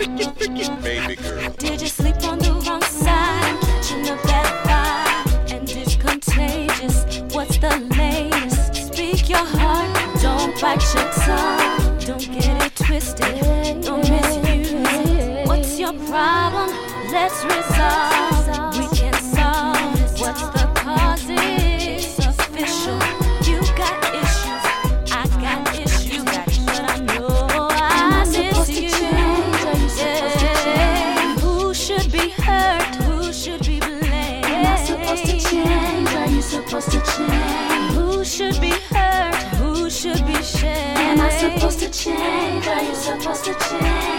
Baby girl. Did you sleep on the wrong side? Catching a bad vibe, and it's contagious. What's the latest? Speak your heart, don't bite your tongue. Don't get it twisted, don't misuse it. What's your problem? Let's resolve. We can solve. What's the cause? It's official. You got issues, I got issues, but I know I miss you. Yeah. Who should be hurt? Who should be blamed? Am I supposed to change? Are you supposed to change? Who should be hurt? Who should be shamed? Am I supposed to change? Are you supposed to change?